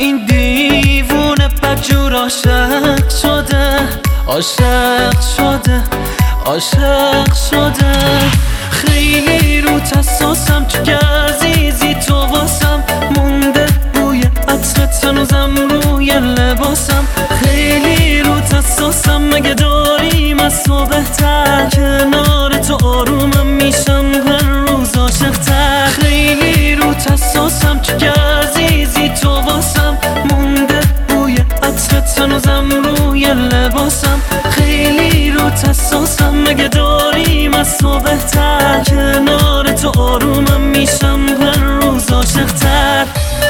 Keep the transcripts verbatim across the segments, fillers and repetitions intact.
این دیوونه بدجور عاشق شده، عاشق شده، عاشق شده. خیلی رو حساسم تو که عزیزی تو واسم مونده، بوی عطرت هنوزم روی لباسم. خیلی رو حساسم، مگه داریم از تو بهتر؟ کنار تو آرومم میشم هر روز عاشق‌تر. خیلی رو حساسم تو که عزیزی تو واسم مونده، بوی عطرت هنوزم روی لباسم. خیلی رو حساسم، مگه داریم از تو بهتر؟ کنار تو آرومم میشم هر روز عاشق‌تر.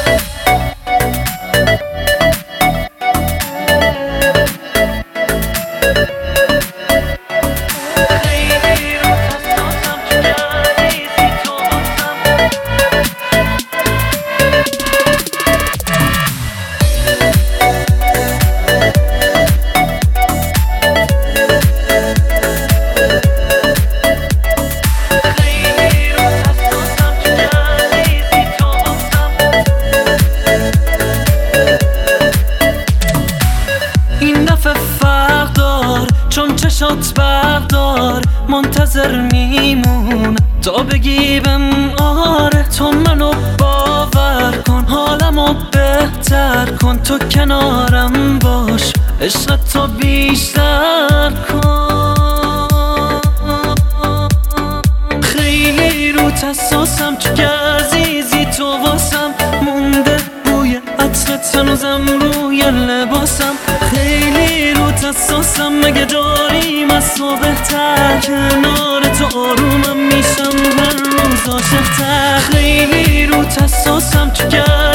چون چشات بردار منتظر میمون تا بگی بهم آره. تو منو باور کن، حالمو بهتر کن، تو کنارم باش، عشقتو بیشتر کن. خیلی رو حساسم تو که عزیزی تو واسم مونده، بوی عطرت هنوزم روی لباسم. خیلی رو حساسم، مگه داریم از تو بهتر؟ کنار تو آرومم میشم هر روز عاشق‌تر. خیلی رو حساسم تو که